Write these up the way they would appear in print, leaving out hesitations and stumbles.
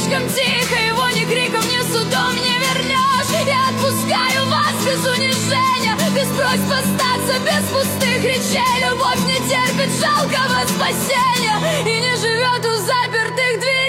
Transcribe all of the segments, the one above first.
слишком тихо, его ни криком, ни судом не вернешь. Я отпускаю вас без унижения, без просьб остаться, без пустых речей. Любовь не терпит жалкого спасения и не живет у запертых дверей.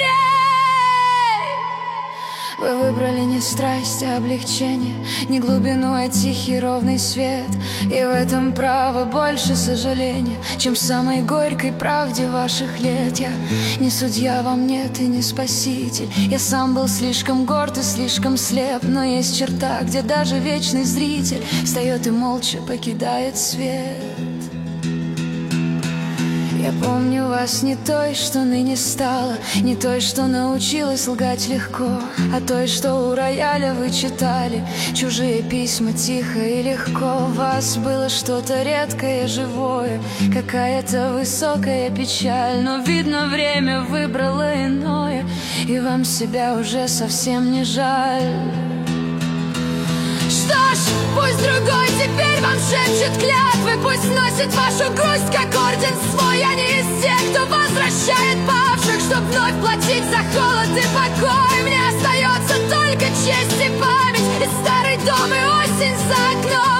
Вы выбрали не страсть, а облегчение, не глубину, а тихий ровный свет. И в этом право больше сожаления, чем в самой горькой правде ваших лет. Я не судья, вам нет и не спаситель. Я сам был слишком горд и слишком слеп. Но есть черта, где даже вечный зритель встает и молча покидает свет. Я помню вас не той, что ныне стала, не той, что научилась лгать легко, а той, что у рояля вы читали чужие письма тихо и легко. В вас было что-то редкое, живое, какая-то высокая печаль. Но, видно, время выбрало иное, и вам себя уже совсем не жаль. Что ж, пусть другой теперь вам шепчет клятвы, пусть носит вашу грусть, как орден свой. Я не из тех, кто возвращает павших, чтоб вновь платить за холод и покой. Мне остается только честь и память, и старый дом, и осень за окном.